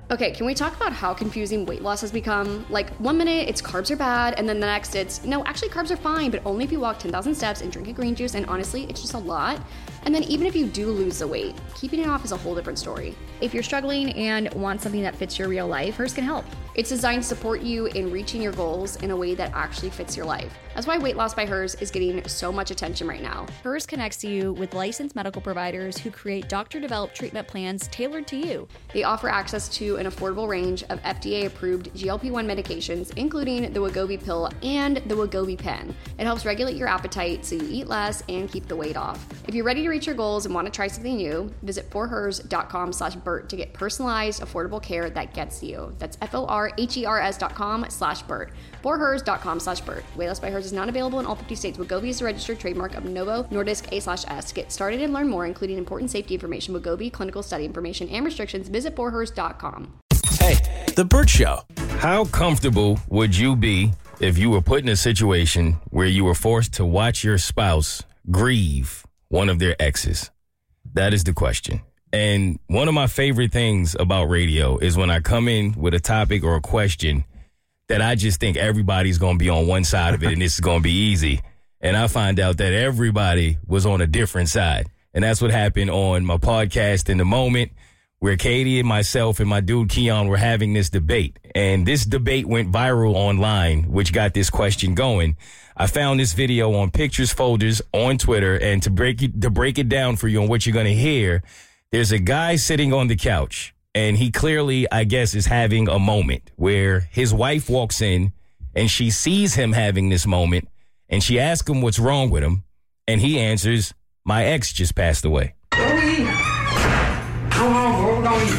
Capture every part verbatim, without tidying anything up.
Okay, can we talk about how confusing weight loss has become? Like, one minute it's carbs are bad, and then the next it's, no, actually carbs are fine, but only if you walk ten thousand steps and drink a green juice, and honestly, it's just a lot. And then even if you do lose the weight, keeping it off is a whole different story. If you're struggling and want something that fits your real life, Hers can help. It's designed to support you in reaching your goals in a way that actually fits your life. That's why Weight Loss by Hers is getting so much attention right now. Hers connects you with licensed medical providers who create doctor-developed treatment plans tailored to you. They offer access to an affordable range of F D A-approved G L P one medications, including the Wegovy pill and the Wegovy pen. It helps regulate your appetite so you eat less and keep the weight off. If you're ready to reach your goals and want to try something new, visit forhers.com slash Bert to get personalized, affordable care that gets you. That's F-O-R-H-E-R-S dot com slash Bert. forhers.com slash Bert. Weight Loss by Hers is not available in all fifty states. Wegovy is a registered trademark of Novo Nordisk A slash S. To get started and learn more, including important safety information, Wegovy, clinical study information, and restrictions, visit forhers dot com. Hey, The Bert Show. How comfortable would you be if you were put in a situation where you were forced to watch your spouse grieve one of their exes? That is the question. And one of my favorite things about radio is when I come in with a topic or a question that I just think everybody's going to be on one side of it and this is going to be easy. And I find out that everybody was on a different side. And that's what happened on my podcast In the Moment, where Katie and myself and my dude Keon were having this debate. And this debate went viral online, which got this question going. I found this video on Pictures Folders on Twitter, and to break it, to break it down for you on what you're going to hear, there's a guy sitting on the couch, and he clearly, I guess, is having a moment where his wife walks in, and she sees him having this moment, and she asks him what's wrong with him, and he answers, my ex just passed away. Go eat. Come on, bro. Go eat.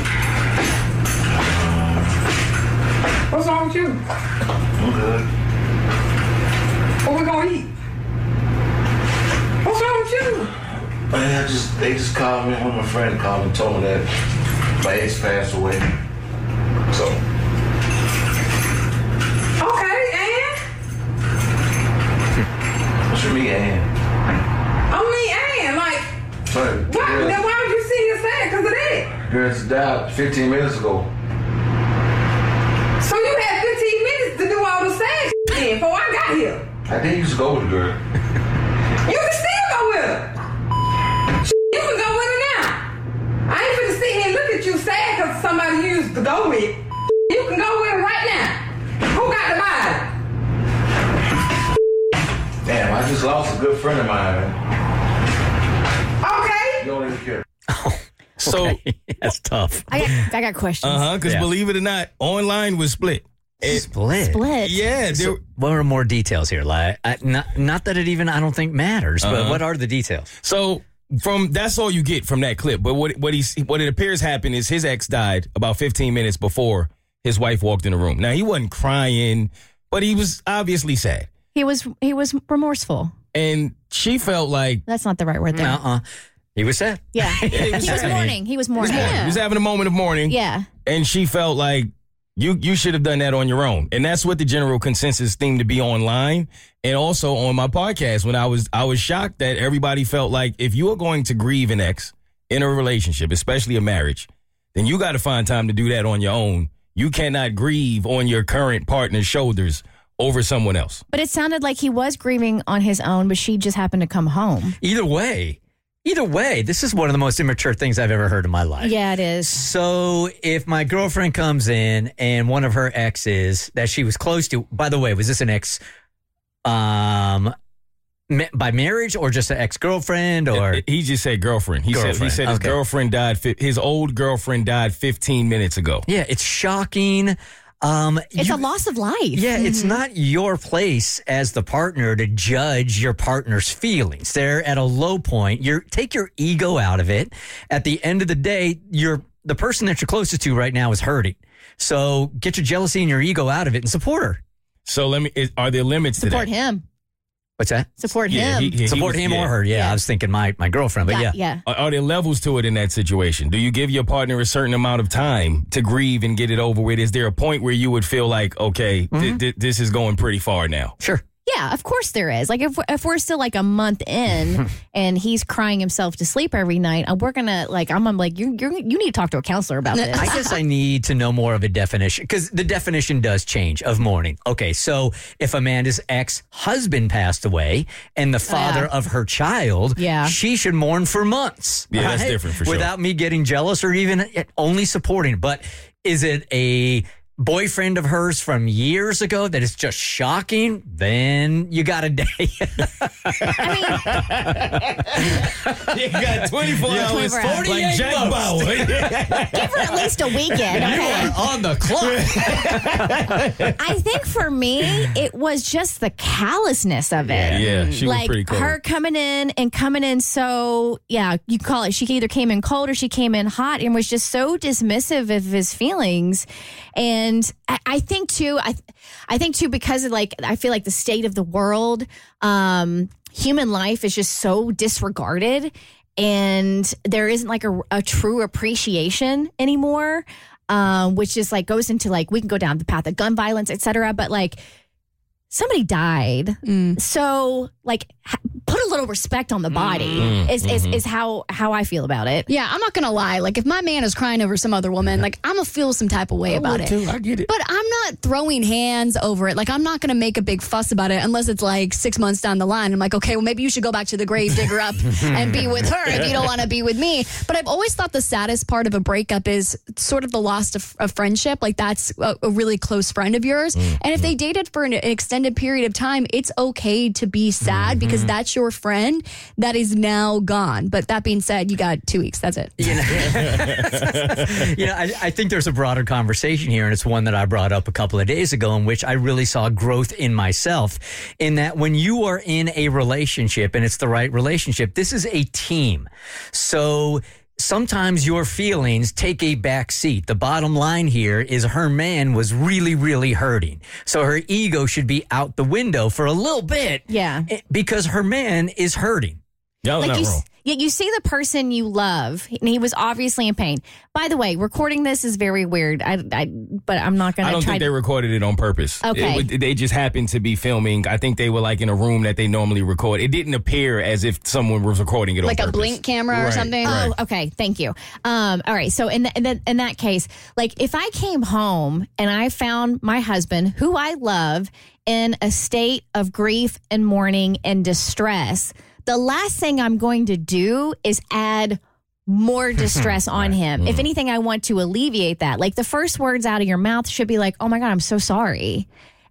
What's wrong with you? I'm good. What we gonna eat? What's wrong with you? Man, I just they just called me. One of my friends called me and told me that my ex passed away. So. Okay, and? What you mean, and? I mean, and like, Sorry. why? Girl, Then why would you see her sad? Cause of that? girl just died fifteen minutes ago. So you had fifteen minutes to do all the sad shit then before I got here. I didn't used to go with the girl. You can still go with her. You can go with her now. I ain't finna sit here and look at you sad because somebody you used to go with. You can go with her right now. Who got the body? Damn, I just lost a good friend of mine, man. Okay. You don't even care. So, Okay. That's tough. I got, I got questions. uh-huh, because Yeah. believe it or not, online was split. It- Split. Split. yeah, there, So what are more details here? Like, I, not, not that it even, I don't think matters, but Uh-huh. what are the details? So from that's all you get from that clip. But what what he what it appears happened is his ex died about fifteen minutes before his wife walked in the room. Now he wasn't crying, but he was obviously sad, He was he was remorseful. and she felt like That's not the right word there. Uh-uh. He was sad. Yeah. he was sad. mourning. He was mourning. he was having a moment of mourning, Yeah. and she felt like you you should have done that on your own. And that's what the general consensus seemed to be online, and also on my podcast when I was I was shocked that everybody felt like if you are going to grieve an ex in a relationship, especially a marriage, then you got to find time to do that on your own. You cannot grieve on your current partner's shoulders over someone else. But it sounded like he was grieving on his own, but she just happened to come home. Either way, either way, this is one of the most immature things I've ever heard in my life. Yeah, it is. So if my girlfriend comes in and one of her exes that she was close to, by the way, was this an ex um, ma- by marriage or just an ex-girlfriend or? He just said girlfriend. He said he Girlfriend, said his okay. girlfriend died. fi- His old girlfriend died fifteen minutes ago. Yeah, it's shocking. Um, It's you- a loss of life. Yeah, it's not your place as the partner to judge your partner's feelings. They're at a low point. You're take your ego out of it. At the end of the day, you're the person that you're closest to right now is hurting. So get your jealousy and your ego out of it and support her. So let me. Is, are there limits Support to that? him. What's that? Support Yeah, him. he- he Support was- him yeah. or her. Yeah, Yeah. I was thinking my, my girlfriend, but yeah. yeah. Are, are there levels to it in that situation? Do you give your partner a certain amount of time to grieve and get it over with? Is there a point where you would feel like, okay, th- th- this is going pretty far now? Sure. Yeah, of course there is. Like if if we're still like a month in and he's crying himself to sleep every night, we're gonna like I'm, I'm like you you you need to talk to a counselor about this. I guess I need to know more of a definition because the definition does change of mourning. Okay, so if Amanda's ex-husband passed away and the father Yeah. of her child, Yeah. she should mourn for months. Yeah, that's different for sure. Without me getting jealous or even only supporting. But is it a boyfriend of hers from years ago that is just shocking? Then you got a day. You got twenty-four hours, twenty-four hours. like Jack Bauer. Give her at least a weekend. Okay? On the clock. I think for me, it was just the callousness of it. Yeah, she was like pretty cool. her coming in and coming in so yeah you call it she either came in cold or she came in hot and was just so dismissive of his feelings. And I, I think too I I think too because of like I feel like the state of the world, um human life is just so disregarded and there isn't like a, a true appreciation anymore, um which is like goes into like we can go down the path of gun violence, etc. But like somebody died. Mm. So, like, ha- put a little respect on the body Mm, is, is mhm. is how how I feel about it. Yeah, I'm not gonna lie. Like, if my man is crying over some other woman, like, I'm gonna feel some type of way about it. Too. I get it. But I'm not throwing hands over it. Like, I'm not gonna make a big fuss about it unless it's like six months down the line. I'm like, okay, well, maybe you should go back to the grave, dig her up, and be with her if you don't want to be with me. But I've always thought the saddest part of a breakup is sort of the loss of, of friendship. Like, that's a, a really close friend of yours. And if they dated for an, an extended period of time, it's okay to be sad because that's your friend that is now gone. But that being said, you got two weeks. That's it. You know, you know I, I think there's a broader conversation here, and it's one that I brought up a couple of days ago in which I really saw growth in myself, in that when you are in a relationship and it's the right relationship, this is a team. So sometimes your feelings take a back seat. The bottom line here is her man was really, really hurting. So her ego should be out the window for a little bit. Yeah. eh, Because her man is hurting. Y'all Like not you, wrong. yeah, you see the person you love, and he was obviously in pain. By the way, recording this is very weird. I, I but I'm not going I to don't try think to. they recorded it on purpose. Okay. It would- they just happened to be filming. I think they were like in a room that they normally record. It didn't appear as if someone was recording it on Like a purpose. blink camera or Right, something? right. Oh, okay. Thank you. Um, all right. So in, th- in, th- in that case, like if I came home and I found my husband, who I love, in a state of grief and mourning and distress, the last thing I'm going to do is add more distress on him. If anything, I want to alleviate that. Like the first words out of your mouth should be like, oh my God, I'm so sorry.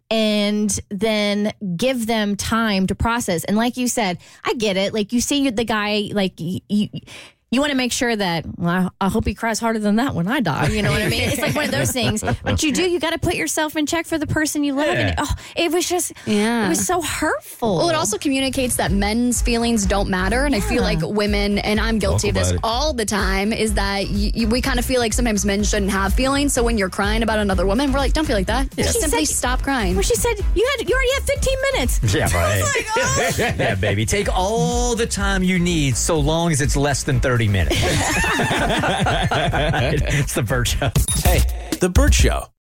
And then give them time to process. And like you said, I get it. Like you see the guy, like you, you, you want to make sure that, well, I hope he cries harder than that when I die. You know what I mean? It's like one of those things. But you do, you got to put yourself in check for the person you love. Yeah. And oh, it was just, Yeah. it was so hurtful. Well, it also communicates that men's feelings don't matter. And I feel like women, and I'm guilty Talk of this about it. all the time, is that y y- we kind of feel like sometimes men shouldn't have feelings. So when you're crying about another woman, we're like, don't feel like that. Just She simply said- stop crying. Well, she said, you had, you already had fifteen minutes. Yeah, right. Yeah, baby. Take all the time you need so long as it's less than thirty minutes. It's the Burt Show. Hey, The Burt Show.